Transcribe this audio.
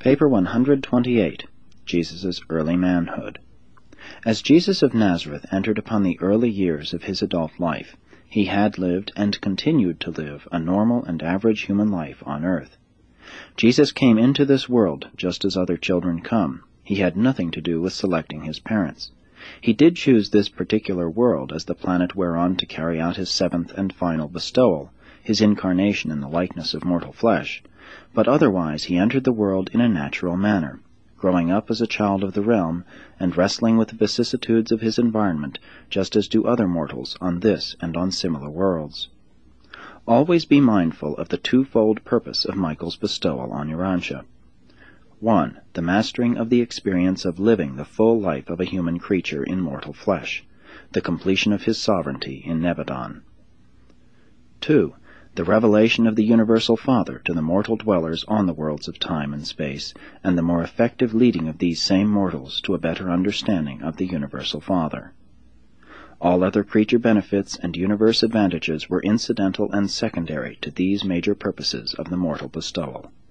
Paper 128, Jesus' Early Manhood. As Jesus of Nazareth entered upon the early years of his adult life, he had lived and continued to live a normal and average human life on earth. Jesus came into this world just as other children come. He had nothing to do with selecting his parents. He did choose this particular world as the planet whereon to carry out his seventh and final bestowal, his incarnation in the likeness of mortal flesh, but otherwise he entered the world in a natural manner, growing up as a child of the realm, and wrestling with the vicissitudes of his environment, just as do other mortals on this and on similar worlds. Always be mindful of the twofold purpose of Michael's bestowal on Urantia. 1. The mastering of the experience of living the full life of a human creature in mortal flesh, the completion of his sovereignty in Nebadon. 2. The revelation of the Universal Father to the mortal dwellers on the worlds of time and space, and the more effective leading of these same mortals to a better understanding of the Universal Father. All other creature benefits and universe advantages were incidental and secondary to these major purposes of the mortal bestowal.